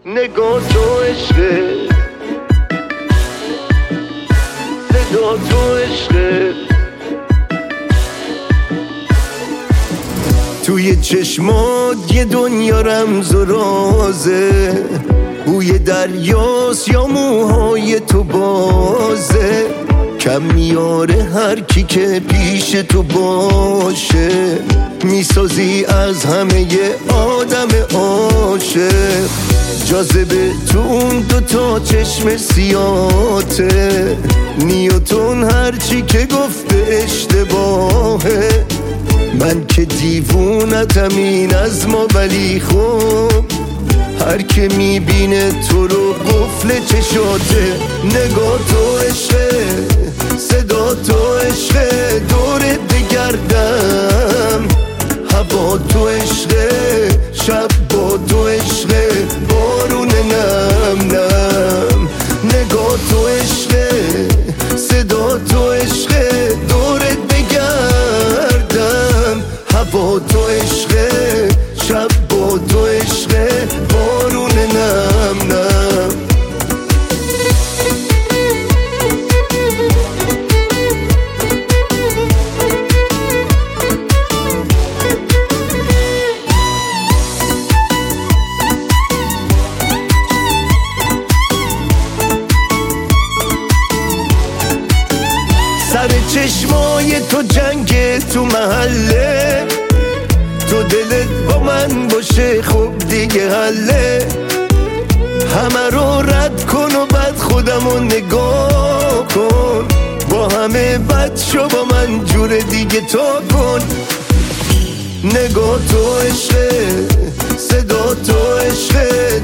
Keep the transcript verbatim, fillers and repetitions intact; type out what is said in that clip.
نگاه تو عشقه، صدا تو عشقه، توی چشمات یه دنیا رمز و رازه، بوی دریاست یا موهای تو بازه، کم میاره هر کی که پیش تو باشه، میسازی از همه یه آدم عاشق، جاذبه تو اون دوتا چشم سیاته، نیوتن هرچی که گفته اشتباهه، من که دیوونتم این از ما، ولی خب هر که میبینه تو رو قفل چشاته، نگاه تو عشقه، صدا تو عشقه، دورت بگردم، هوا تو عشقه، شب با تو عشقه، بارون نم نم، نگاه تو عشقه، صدا تو عشقه، دورت بگردم، هوا تو عشقه، شب با تو عشقه، بارون نم نم. سر چشمای تو جنگ تو محله، تو دلت با من باشه خب دیگه حله، همه رو رد کن و بعد خودمو نگاه کن، با همه بد شو با من جور دیگه تا کن، نگاه تو عشقه، صدا تو عشقه،